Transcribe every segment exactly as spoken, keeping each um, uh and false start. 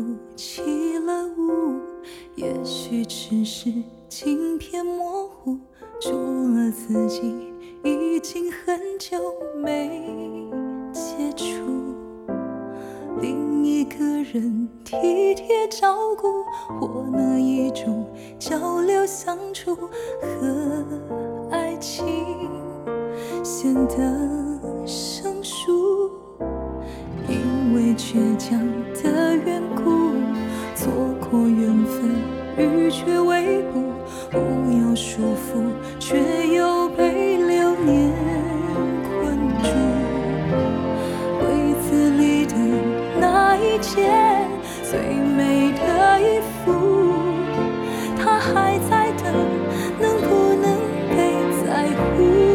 起了雾，也许只是镜片模糊，除了自己已经很久没接触。另一个人体贴照顾，或那一种交流相处和爱情显得生疏。因为倔强的缘故，错过缘分，欲却未卜，不要束缚，却又被流年困住。柜子里的那一件最美的衣服，它还在等，能不能被在乎？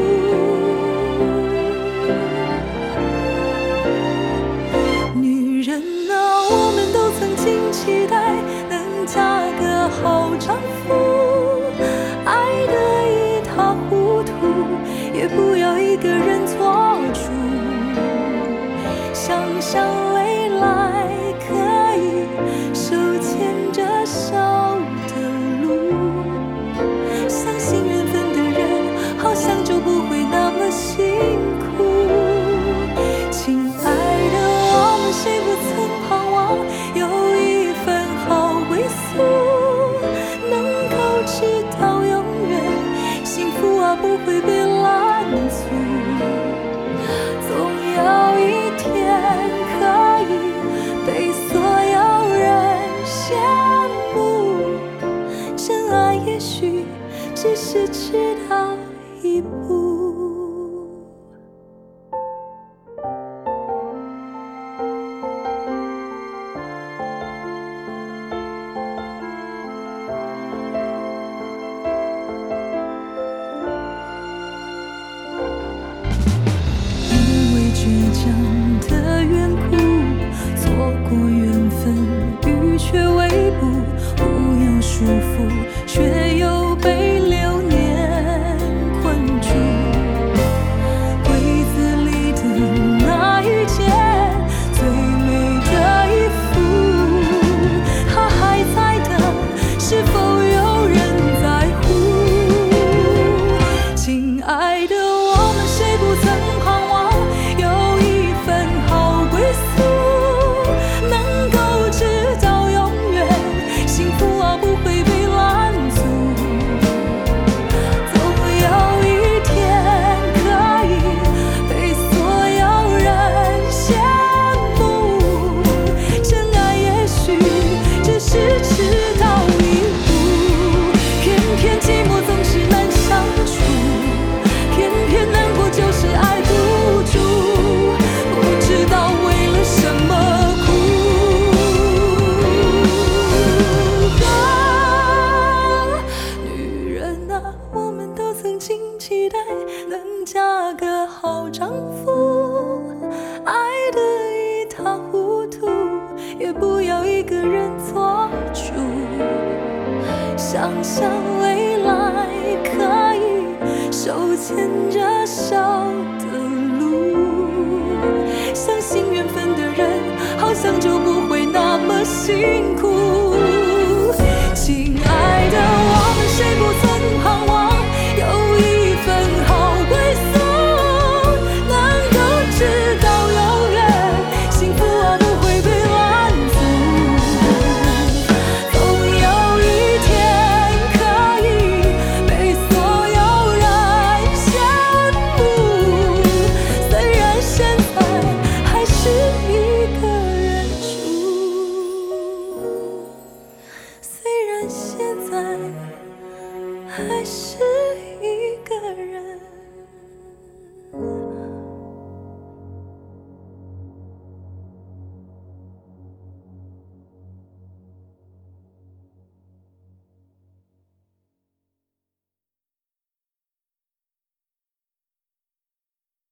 女人啊，我们都曾经期待能嫁个好丈夫，爱得一塌糊涂，也不要一个人做主。想象未来可以手牵着手的路，相信缘分的人好像就不会那么辛苦。亲爱的，我们谁不曾盼望有一份好归宿，能够直到永远，幸福啊不会被拦阻。总有一天可以被所有人羡慕，真爱也许只是迟到一步。因为倔强的缘故，错过缘分，欲却未卜，不要束缚，却又被流年困住。柜子里的那一件最美的衣服，它还在等，是否有人在乎？亲爱的，我们谁不曾盼望有一份好归宿，能够直到永远，幸福啊不会被拦阻。总有一天可以被所有人羡慕，真爱也许只是迟到一步。偏偏寂寞总是难相处，偏偏难过就是爱不住，不知道为了什么哭。啊，女人啊，我们都曾经期待能嫁个好丈夫，爱得一塌糊涂，也不要一个人做主。想象未来可以手牵着手的路，相信缘分的人好像就不会那么辛苦。亲爱的，我们谁不曾盼望有一份好归宿，能够直到永远，幸福啊不会被拦阻。总有一天可以被所有人羡慕，虽然现在还是一个人住，虽然现在还是